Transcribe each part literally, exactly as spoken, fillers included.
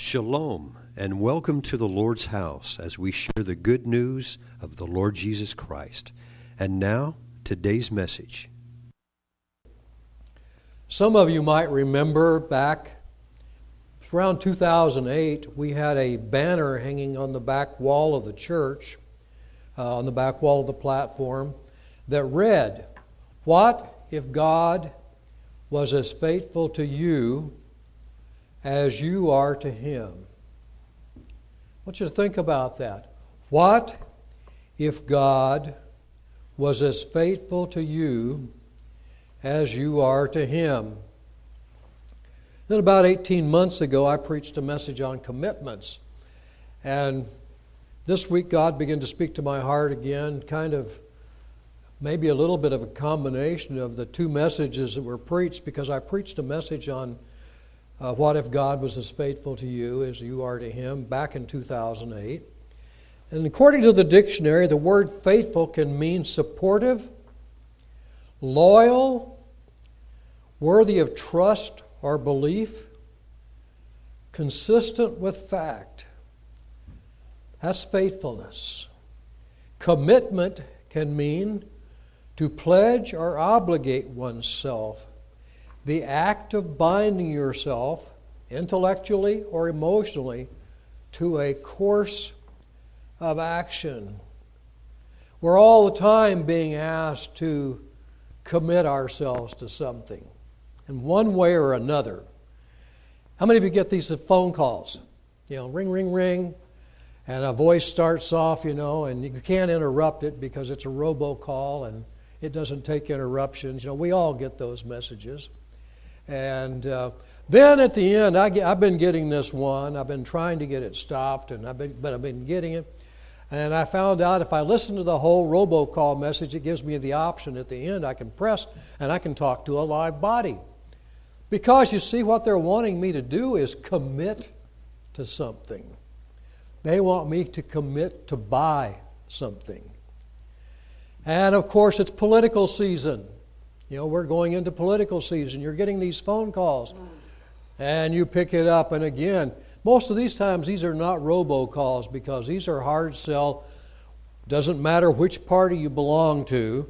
Shalom, and welcome to the Lord's house as we share the good news of the Lord Jesus Christ. And now, today's message. Some of you might remember back around two thousand eight, we had a banner hanging on the back wall of the church, uh, on the back wall of the platform, that read, "What if God was as faithful to you as you are to Him?" I want you to think about that. What if God was as faithful to you as you are to Him? Then about eighteen months ago, I preached a message on commitments. And this week, God began to speak to my heart again, kind of maybe a little bit of a combination of the two messages that were preached, because I preached a message on uh, what if God was as faithful to you as you are to Him back in two thousand eight. And according to the dictionary, the word faithful can mean supportive, loyal, worthy of trust or belief, consistent with fact. That's faithfulness. Commitment can mean to pledge or obligate oneself, the act of binding yourself intellectually or emotionally to a course of action. We're all the time being asked to commit ourselves to something in one way or another. How many of you get these phone calls? You know, ring, ring, ring, and a voice starts off, you know, and you can't interrupt it because it's a robocall and it doesn't take interruptions. You know, we all get those messages. And uh, then at the end, I get, I've been getting this one. I've been trying to get it stopped, and I've been, but I've been getting it. And I found out if I listen to the whole robocall message, it gives me the option at the end. I can press, and I can talk to a live body. Because, you see, what they're wanting me to do is commit to something. They want me to commit to buy something. And, of course, it's political season. You know, we're going into political season. You're getting these phone calls. And you pick it up, and again, most of these times, these are not robocalls because these are hard sell. Doesn't matter which party you belong to.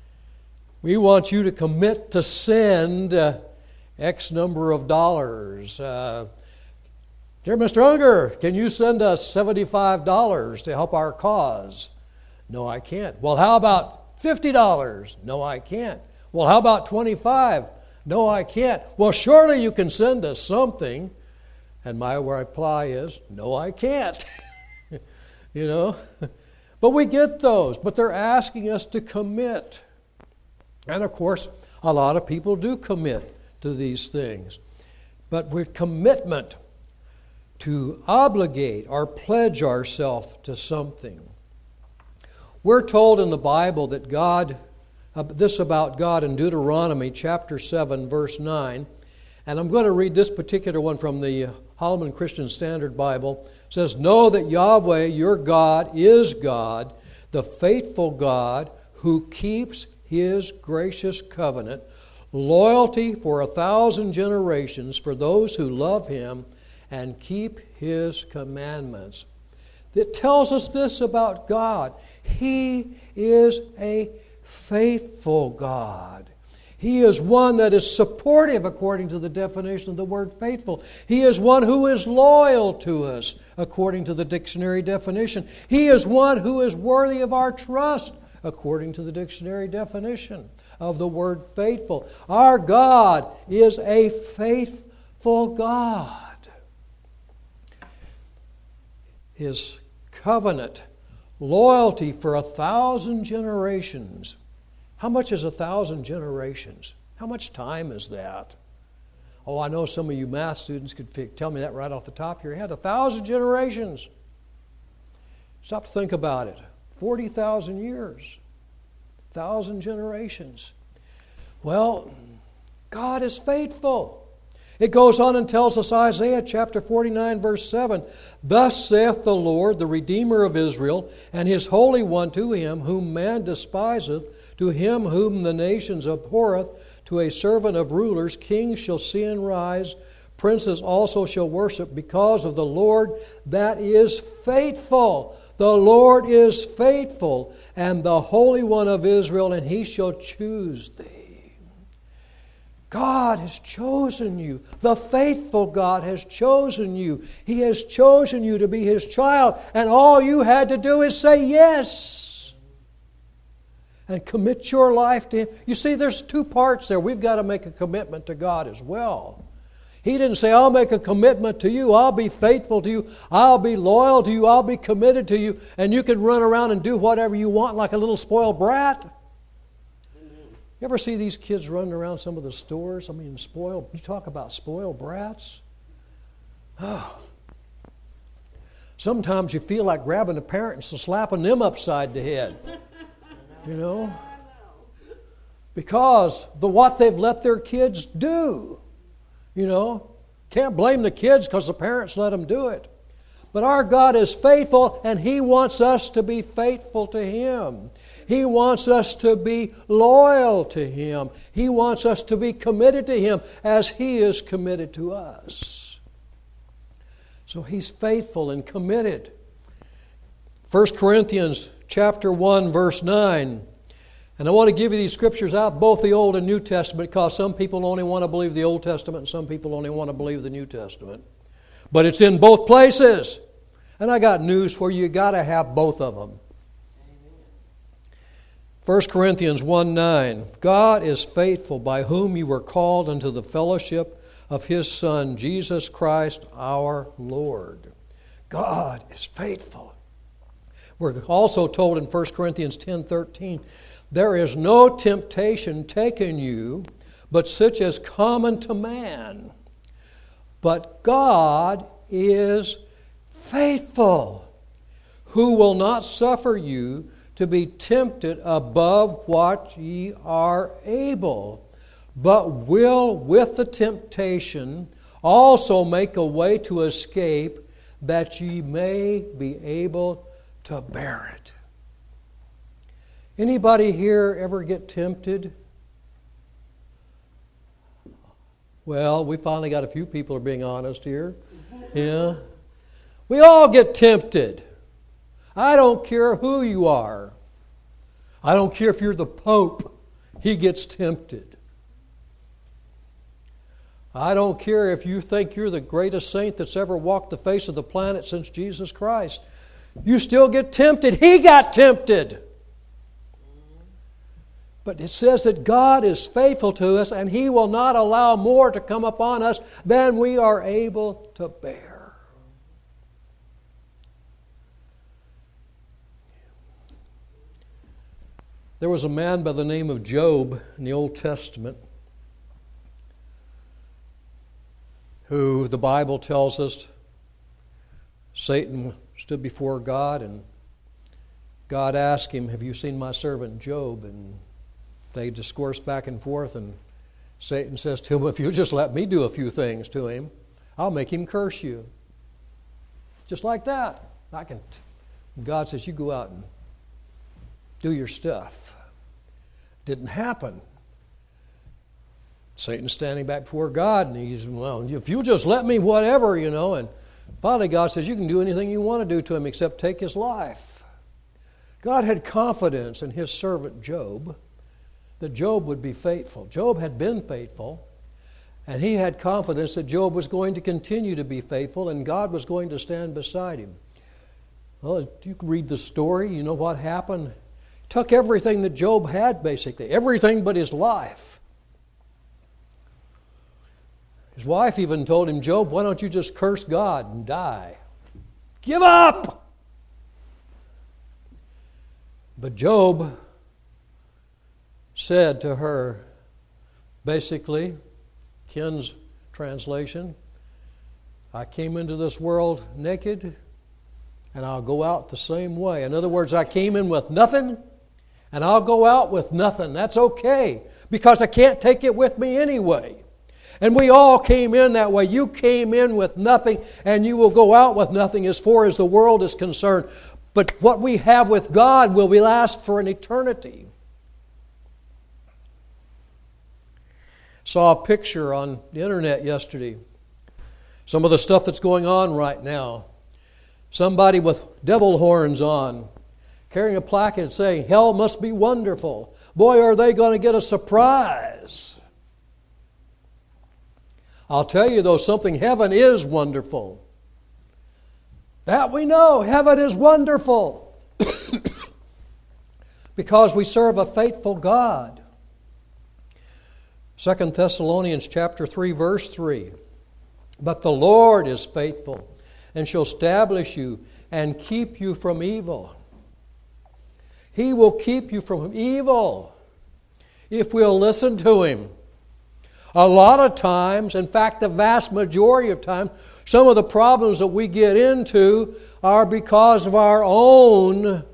We want you to commit to send uh, X number of dollars. Uh, Dear Mister Unger, can you send us seventy-five dollars to help our cause? No, I can't. Well, how about fifty dollars? No, I can't. Well, how about twenty-five dollars? No, I can't. Well, surely you can send us something. And my reply is, no, I can't. You know? But we get those. But they're asking us to commit. And of course, a lot of people do commit to these things. But with commitment to obligate or pledge ourselves to something. We're told in the Bible that God, uh, this about God in Deuteronomy chapter seven, verse nine. And I'm going to read this particular one from the Holman Christian Standard Bible. It says, "Know that Yahweh, your God, is God, the faithful God, who keeps His gracious covenant, loyalty for a thousand generations for those who love Him and keep His commandments." It tells us this about God. He is a faithful God. He is one that is supportive according to the definition of the word faithful. He is one who is loyal to us according to the dictionary definition. He is one who is worthy of our trust according to the dictionary definition of the word faithful. Our God is a faithful God. His covenant, loyalty for a thousand generations. How much is a thousand generations? How much time is that? Oh, I know some of you math students could tell me that right off the top of your head. A thousand generations. Stop to think about it. forty thousand years. Thousand generations. Well, God is faithful. It goes on and tells us, Isaiah chapter forty-nine, verse seven, "Thus saith the Lord, the Redeemer of Israel, and His Holy One to Him, whom man despiseth, to him whom the nations abhorreth, to a servant of rulers, kings shall see and rise princes also shall worship, because of the Lord that is faithful. The Lord is faithful, and the Holy One of Israel, and He shall choose thee. God has chosen you. The faithful God has chosen you. He has chosen you to be His child, and all you had to do is say yes and commit your life to Him. You see, there's two parts there. We've got to make a commitment to God as well. He didn't say, I'll make a commitment to you. I'll be faithful to you. I'll be loyal to you. I'll be committed to you. And you can run around and do whatever you want like a little spoiled brat. You ever see these kids running around some of the stores? I mean, spoiled. You talk about spoiled brats. Oh. Sometimes you feel like grabbing the parents and slapping them upside the head. You know? Because the what they've let their kids do. You know, can't blame the kids because the parents let them do it. But our God is faithful, and He wants us to be faithful to Him. He wants us to be loyal to Him. He wants us to be committed to Him as He is committed to us. So He's faithful and committed. First Corinthians chapter one, verse nine. And I want to give you these scriptures out, both the Old and New Testament, because some people only want to believe the Old Testament and some people only want to believe the New Testament. But it's in both places. And I got news for you. You got to have both of them. First Corinthians one nine. God is faithful, by whom you were called unto the fellowship of His Son, Jesus Christ our Lord. God is faithful. We're also told in First Corinthians ten thirteen, there is no temptation taken you, but such as common to man. But God is faithful, who will not suffer you to be tempted above what ye are able, but will with the temptation also make a way to escape, that ye may be able to bear it. Anybody here ever get tempted? Well, we finally got a few people are being honest here. Yeah. We all get tempted. I don't care who you are. I don't care if you're the Pope. He gets tempted. I don't care if you think you're the greatest saint that's ever walked the face of the planet since Jesus Christ. You still get tempted. He got tempted. But it says that God is faithful to us, and He will not allow more to come upon us than we are able to bear. There was a man by the name of Job in the Old Testament who the Bible tells us Satan stood before God, and God asked him, have you seen my servant Job? And they discourse back and forth, and Satan says to him, if you'll just let me do a few things to him, I'll make him curse you. Just like that. I can. God says, you go out and do your stuff. Didn't happen. Satan's standing back before God, and he's, well, if you'll just let me whatever, you know. And finally God says, you can do anything you want to do to him except take his life. God had confidence in His servant Job, that Job would be faithful. Job had been faithful, and he had confidence that Job was going to continue to be faithful, and God was going to stand beside him. Well, you can read the story. You know what happened. He took everything that Job had, basically. Everything but his life. His wife even told him, Job, why don't you just curse God and die? Give up! But Job said to her, basically, Ken's translation, I came into this world naked, and I'll go out the same way. In other words, I came in with nothing, and I'll go out with nothing. That's okay, because I can't take it with me anyway. And we all came in that way. You came in with nothing, and you will go out with nothing as far as the world is concerned. But what we have with God will be last for an eternity. Saw a picture on the internet yesterday Some of the stuff that's going on right now. Somebody with devil horns on, carrying a placard saying, hell must be wonderful. Boy, are they going to get a surprise. I'll tell you, though, something, heaven is wonderful. That we know, heaven is wonderful. Because we serve a faithful God. Second Thessalonians chapter three, verse three. But the Lord is faithful, and shall establish you and keep you from evil. He will keep you from evil if we'll listen to Him. A lot of times, in fact, the vast majority of times, some of the problems that we get into are because of our own,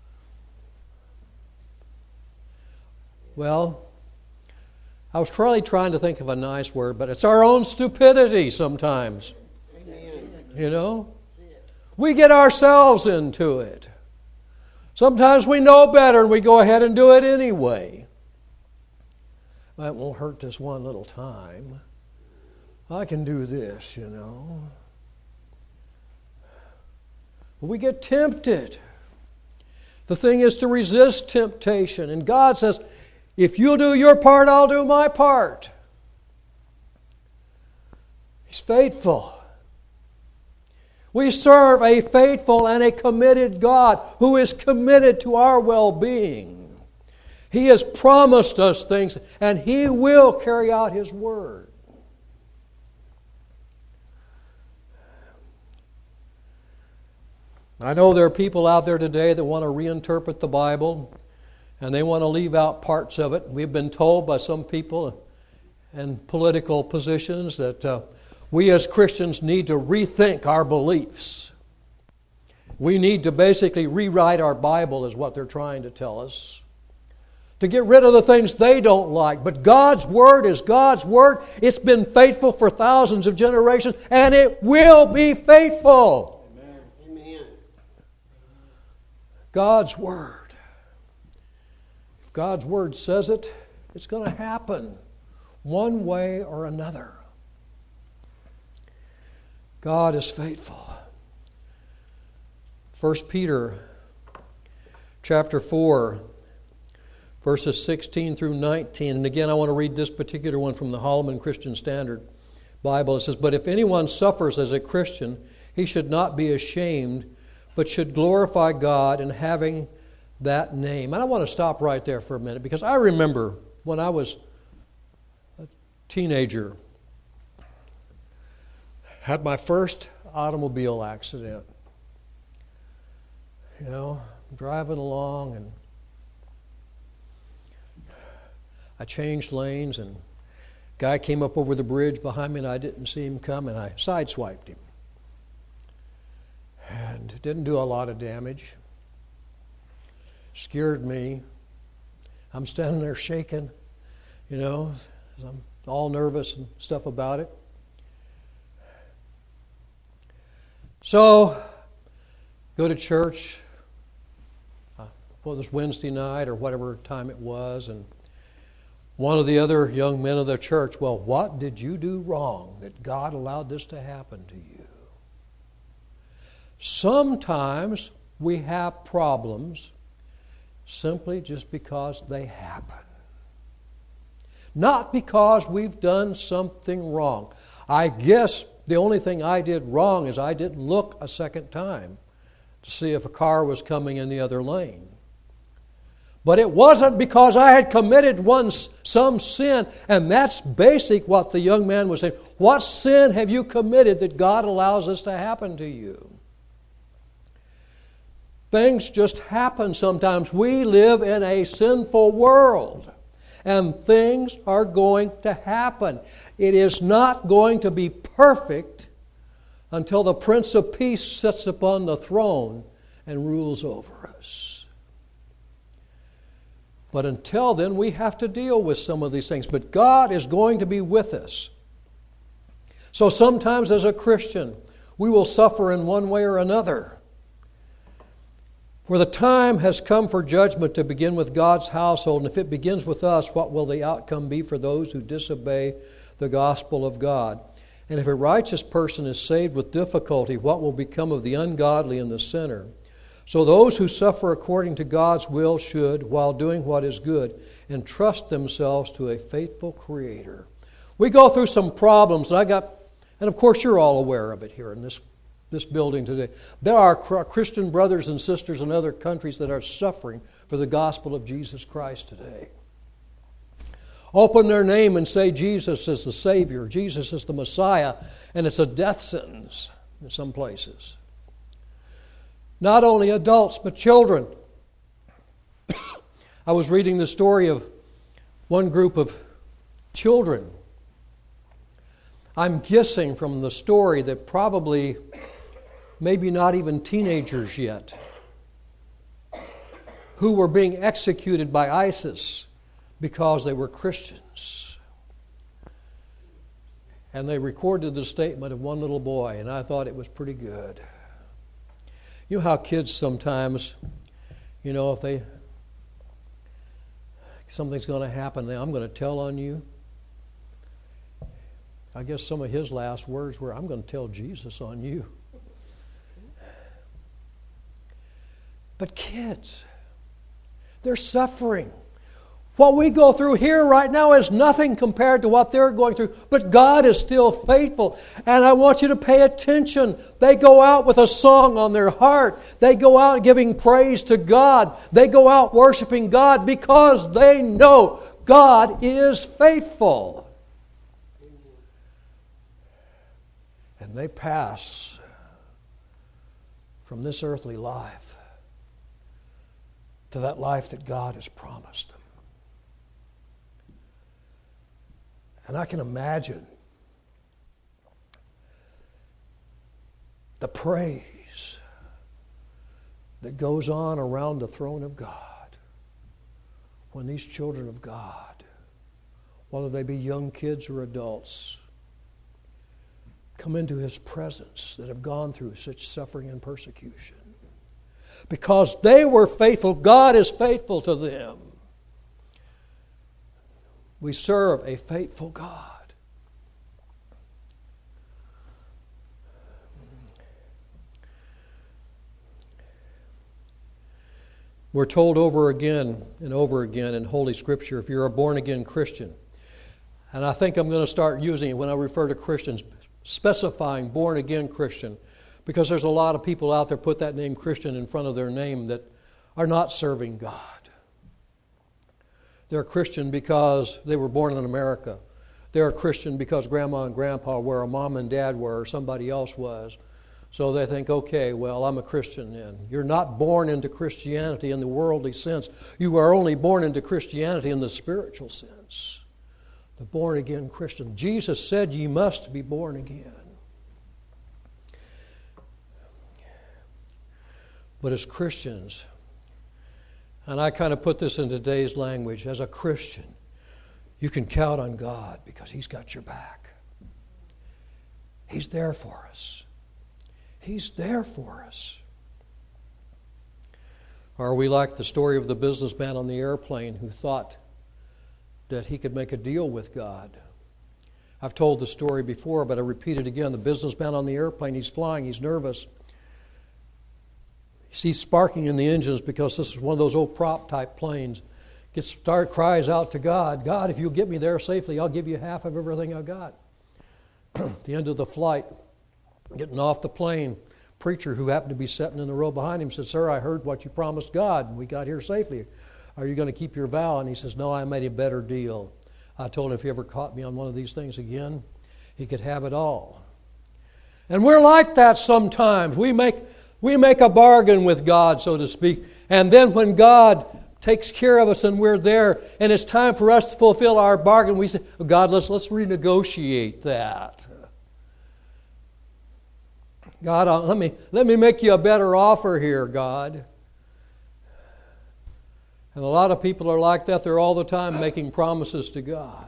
well, I was probably trying to think of a nice word, but it's our own stupidity sometimes. Amen. You know? We get ourselves into it. Sometimes we know better and we go ahead and do it anyway. That won't hurt this one little time. I can do this, you know. But we get tempted. The thing is to resist temptation. And God says, if you'll do your part, I'll do my part. He's faithful. We serve a faithful and a committed God who is committed to our well-being. He has promised us things, and He will carry out His word. I know there are people out there today that want to reinterpret the Bible, and they want to leave out parts of it. We've been told by some people in political positions that uh, we as Christians need to rethink our beliefs. We need to basically rewrite our Bible, is what they're trying to tell us, to get rid of the things they don't like. But God's Word is God's Word. It's been faithful for thousands of generations, and it will be faithful. Amen. Amen. God's Word. If God's Word says it, it's going to happen one way or another. God is faithful. First Peter chapter four, verses sixteen through nineteen. And again, I want to read this particular one from the Holman Christian Standard Bible. It says, but if anyone suffers as a Christian, he should not be ashamed, but should glorify God in having that name. And I want to stop right there for a minute, because I remember when I was a teenager, had my first automobile accident. You know, driving along, and I changed lanes, and a guy came up over the bridge behind me, and I didn't see him come, and I sideswiped him. And didn't do a lot of damage. Scared me. I'm standing there shaking, you know, I'm all nervous and stuff about it. So, go to church. Uh, well, it was Wednesday night or whatever time it was, and one of the other young men of the church, well, what did you do wrong that God allowed this to happen to you? Sometimes we have problems simply just because they happen. Not because we've done something wrong. I guess the only thing I did wrong is I didn't look a second time to see if a car was coming in the other lane. But it wasn't because I had committed one some sin, and that's basic what the young man was saying. What sin have you committed that God allows this to happen to you? Things just happen sometimes. We live in a sinful world, and things are going to happen. It is not going to be perfect until the Prince of Peace sits upon the throne and rules over us. But until then, we have to deal with some of these things. But God is going to be with us. So sometimes as a Christian, we will suffer in one way or another. For the time has come for judgment to begin with God's household. And if it begins with us, what will the outcome be for those who disobey the gospel of God? And if a righteous person is saved with difficulty, what will become of the ungodly and the sinner? So those who suffer according to God's will should, while doing what is good, entrust themselves to a faithful Creator. We go through some problems, and I got, and of course you're all aware of it here in this, this building today. There are Christian brothers and sisters in other countries that are suffering for the gospel of Jesus Christ today. Open their name and say Jesus is the Savior, Jesus is the Messiah, and it's a death sentence in some places. Not only adults, but children. I was reading the story of one group of children. I'm guessing from the story that probably maybe not even teenagers yet, who were being executed by ISIS because they were Christians. And they recorded the statement of one little boy, and I thought it was pretty good. You know how kids sometimes, you know, if they, something's going to happen, I'm going to tell on you. I guess some of his last words were, I'm going to tell Jesus on you. But kids, they're suffering. What we go through here right now is nothing compared to what they're going through. But God is still faithful. And I want you to pay attention. They go out with a song on their heart. They go out giving praise to God. They go out worshiping God because they know God is faithful. And they pass from this earthly life to that life that God has promised them. And I can imagine the praise that goes on around the throne of God when these children of God, whether they be young kids or adults, come into His presence that have gone through such suffering and persecution. Because they were faithful, God is faithful to them. We serve a faithful God. We're told over again and over again in Holy Scripture, if you're a born-again Christian, and I think I'm going to start using it when I refer to Christians, specifying born-again Christian, because there's a lot of people out there put that name Christian in front of their name that are not serving God. They're a Christian because they were born in America. They're a Christian because grandma and grandpa were, or mom and dad were, or somebody else was. So they think, okay, well, I'm a Christian then. You're not born into Christianity in the worldly sense. You are only born into Christianity in the spiritual sense. The born-again Christian. Jesus said ye must be born again. But as Christians, and I kind of put this in today's language, as a Christian, you can count on God because He's got your back. He's there for us. He's there for us. Or are we like the story of the businessman on the airplane who thought that he could make a deal with God? I've told the story before, but I repeat it again. The businessman on the airplane, he's flying, he's nervous. He sees sparking in the engines because this is one of those old prop type planes. Gets start cries out to God, God, if you'll get me there safely, I'll give you half of everything I got. At the end of the flight, getting off the plane, preacher who happened to be sitting in the row behind him said, sir, I heard what you promised God and we got here safely. Are you going to keep your vow? And he says, no, I made a better deal. I told him if he ever caught me on one of these things again, he could have it all. And we're like that sometimes. We make we make a bargain with God, so to speak. And then when God takes care of us and we're there and it's time for us to fulfill our bargain, we say, oh, God, let's let's renegotiate that. God, uh, let me let me make you a better offer here, God. And a lot of people are like that. They're all the time making promises to God.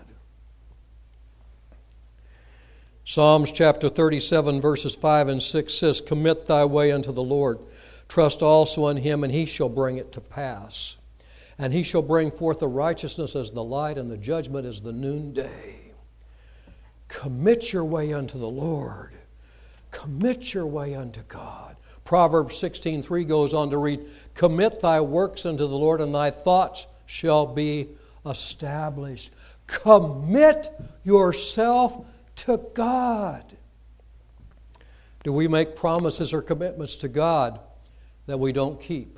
Psalms chapter thirty-seven, verses five and six says, commit thy way unto the Lord. Trust also in Him, and He shall bring it to pass. And He shall bring forth the righteousness as the light, and the judgment as the noonday. Commit your way unto the Lord. Commit your way unto God. Proverbs sixteen three goes on to read, commit thy works unto the Lord, and thy thoughts shall be established. Commit yourself to God. Do we make promises or commitments to God that we don't keep?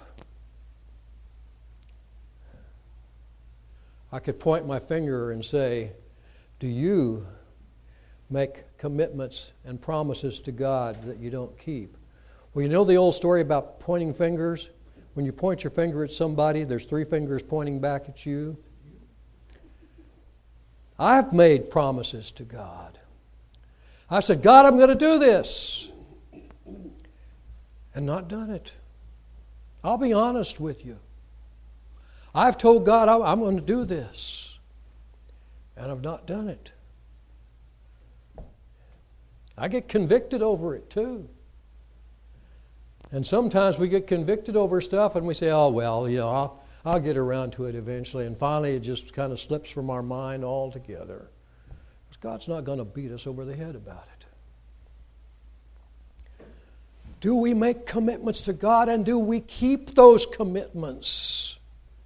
I could point my finger and say, do you make commitments and promises to God that you don't keep? Well, you know the old story about pointing fingers? When you point your finger at somebody, there's three fingers pointing back at you. I've made promises to God. I said, God, I'm going to do this. And not done it. I'll be honest with you. I've told God I'm going to do this. And I've not done it. I get convicted over it too. And sometimes we get convicted over stuff and we say, oh, well, you know, I'll, I'll get around to it eventually. And finally it just kind of slips from our mind altogether. Because God's not going to beat us over the head about it. Do we make commitments to God, and do we keep those commitments?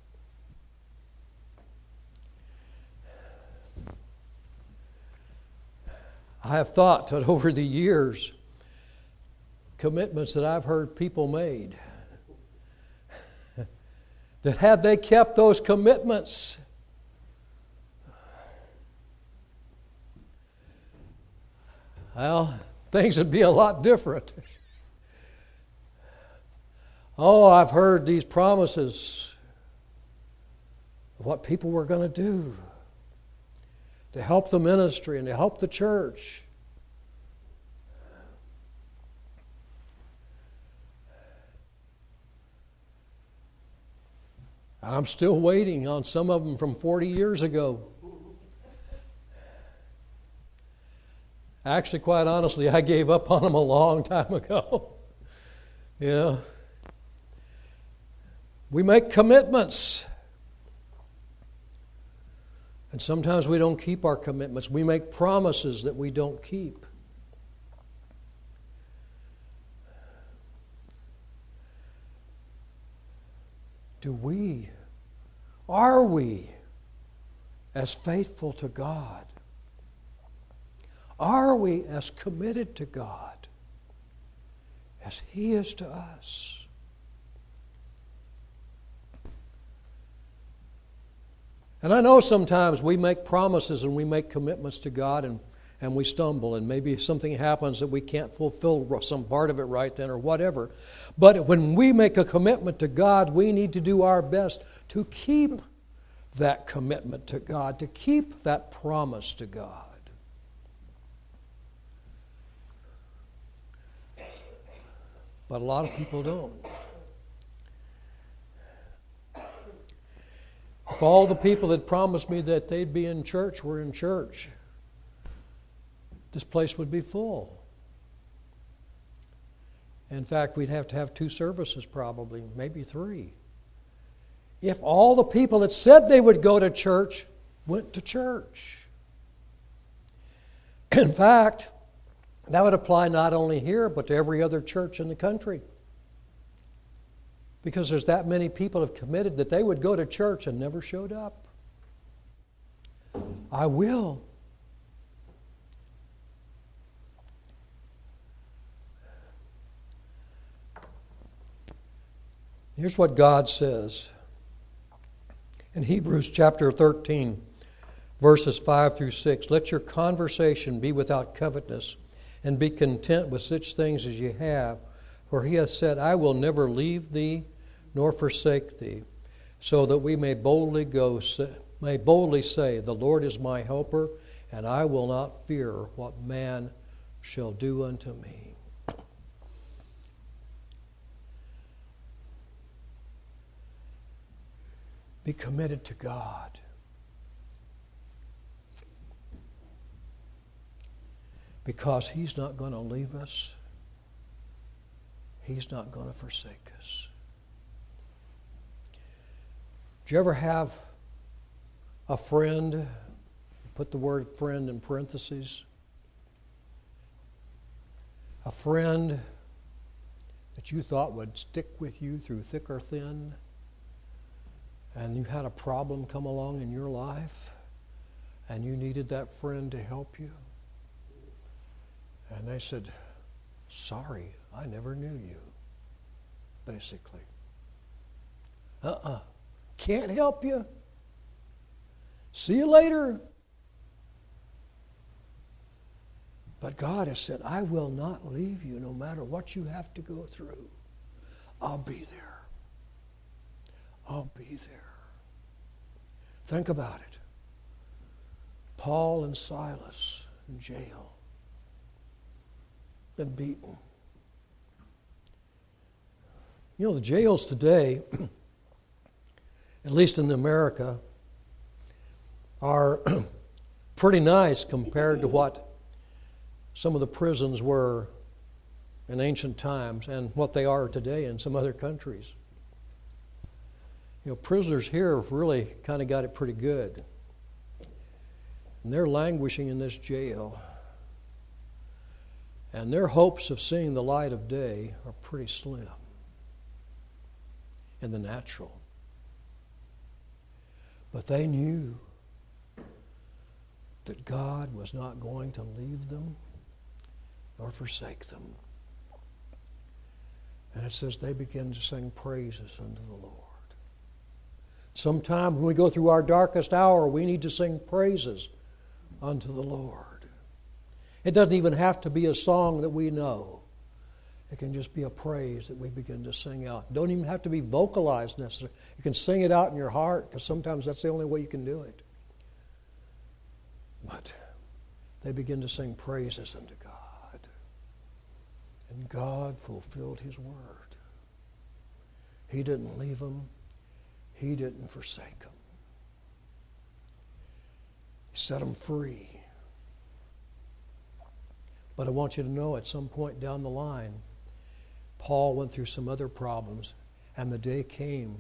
I have thought that over the years, commitments that I've heard people made, that had they kept those commitments, well, things would be a lot different. Oh, I've heard these promises of what people were going to do to help the ministry and to help the church. I'm still waiting on some of them from forty years ago. Actually, quite honestly, I gave up on them a long time ago. You know, we make commitments. And sometimes we don't keep our commitments. We make promises that we don't keep. Do we, are we as faithful to God? Are we as committed to God as He is to us? And I know sometimes we make promises and we make commitments to God and, and we stumble, and maybe something happens that we can't fulfill some part of it right then or whatever. But when we make a commitment to God, we need to do our best to keep that commitment to God, to keep that promise to God. But a lot of people don't. If all the people that promised me that they'd be in church were in church, this place would be full. In fact, we'd have to have two services probably, maybe three. If all the people that said they would go to church went to church. In fact, that would apply not only here, but to every other church in the country. Because there's that many people have committed that they would go to church and never showed up. I will. Here's what God says in Hebrews chapter thirteen, verses five through six. Let your conversation be without covetousness, and be content with such things as you have. For He hath said, I will never leave thee nor forsake thee, so that we may boldly go, may boldly say, the Lord is my helper, and I will not fear what man shall do unto me. Be committed to God. Because He's not going to leave us. He's not going to forsake us. Did you ever have a friend, put the word friend in parentheses, A friend that you thought would stick with you through thick or thin, and you had a problem come along in your life, and you needed that friend to help you. And they said, sorry, I never knew you, basically. Uh-uh, can't help you. See you later. But God has said, I will not leave you no matter what you have to go through. I'll be there. I'll be there. Think about it. Paul and Silas in jail. Been beaten. You know, the jails today, at least in America, are pretty nice compared to what some of the prisons were in ancient times and what they are today in some other countries. You know, prisoners here have really kind of got it pretty good. And they're languishing in this jail. And their hopes of seeing the light of day are pretty slim in the natural. But they knew that God was not going to leave them or forsake them. And it says they begin to sing praises unto the Lord. Sometime when we go through our darkest hour, we need to sing praises unto the Lord. It doesn't even have to be a song that we know. It can just be a praise that we begin to sing out. Don't even have to be vocalized necessarily. You can sing it out in your heart, because sometimes that's the only way you can do it. But they begin to sing praises unto God. And God fulfilled His word. He didn't leave them. He didn't forsake them. He set them free. But I want you to know at some point down the line, Paul went through some other problems, and the day came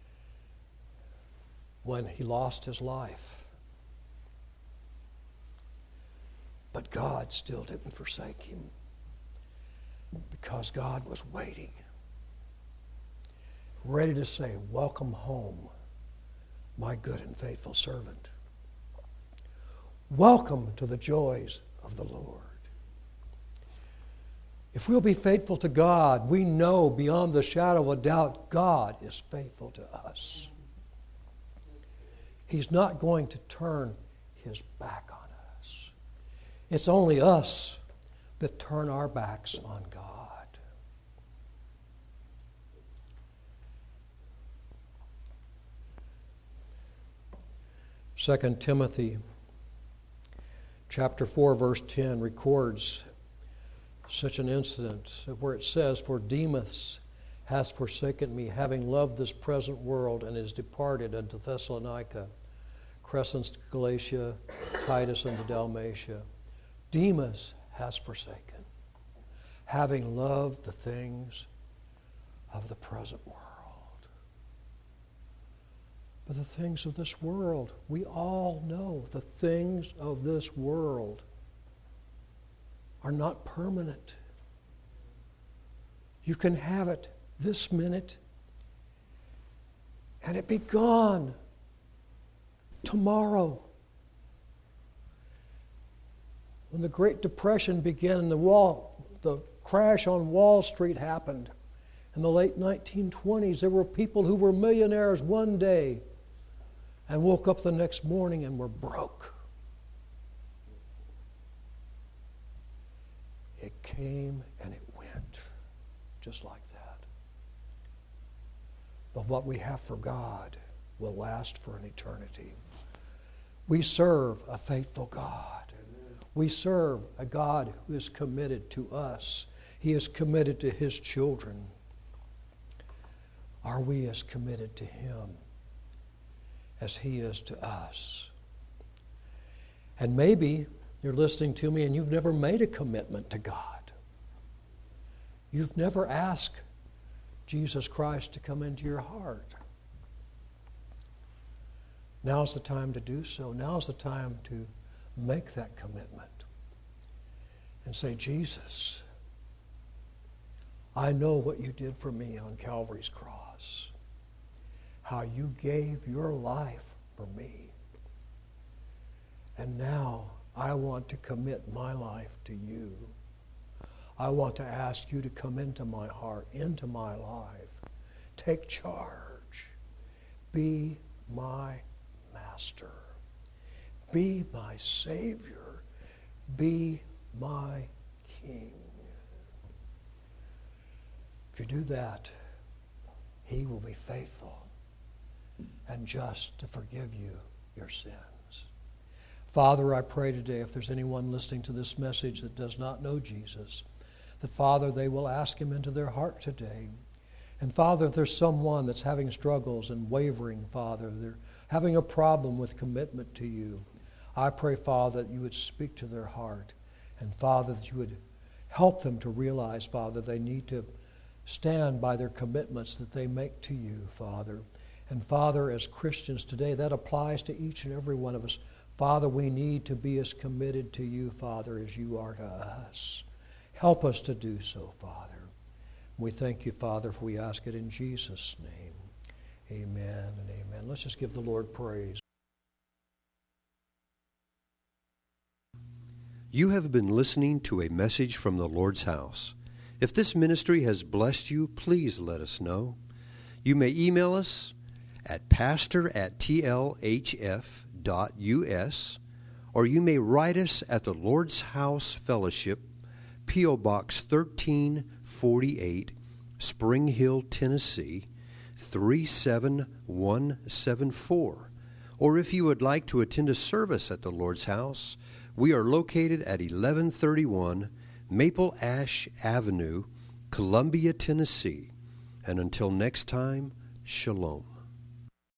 when he lost his life. But God still didn't forsake him, because God was waiting, ready to say, welcome home, my good and faithful servant. Welcome to the joys of the Lord. If we'll be faithful to God, we know beyond the shadow of a doubt God is faithful to us. He's not going to turn His back on us. It's only us that turn our backs on God. Second Timothy chapter four, verse ten records such an incident where it says, for Demas has forsaken me, having loved this present world, and is departed unto Thessalonica, Crescens to Galatia, Titus unto Dalmatia. Demas has forsaken, having loved the things of the present world. But the things of this world, we all know the things of this world are not permanent. You can have it this minute and it be gone tomorrow. When the Great Depression began and the wall, the crash on Wall Street happened in the late nineteen twenties, there were people who were millionaires one day and woke up the next morning and were broke. It came and it went, just like that. But what we have for God will last for an eternity. We serve a faithful God. We serve a God who is committed to us. He is committed to His children. Are we as committed to Him as He is to us? And maybe you're listening to me and you've never made a commitment to God. You've never asked Jesus Christ to come into your heart. Now's the time to do so. Now's the time to make that commitment and say, Jesus, I know what you did for me on Calvary's cross, how you gave your life for me. And now I want to commit my life to you. I want to ask you to come into my heart, into my life. Take charge. Be my master. Be my Savior. Be my King. If you do that, he will be faithful and just to forgive you your sins. Father, I pray today if there's anyone listening to this message that does not know Jesus, that, Father, they will ask him into their heart today. And, Father, if there's someone that's having struggles and wavering, Father, they're having a problem with commitment to you, I pray, Father, that you would speak to their heart. And, Father, that you would help them to realize, Father, they need to stand by their commitments that they make to you, Father. And, Father, as Christians today, that applies to each and every one of us. Father, we need to be as committed to you, Father, as you are to us. Help us to do so, Father. We thank you, Father, for we ask it in Jesus' name. Amen and amen. Let's just give the Lord praise. You have been listening to a message from the Lord's house. If this ministry has blessed you, please let us know. You may email us at pastor at t l h f dot u s, or you may write us at the Lord's House Fellowship, P O Box thirteen forty-eight, Spring Hill, Tennessee, three seven one seven four. Or if you would like to attend a service at the Lord's House, we are located at eleven thirty-one Maple Ash Avenue, Columbia, Tennessee. And until next time, shalom.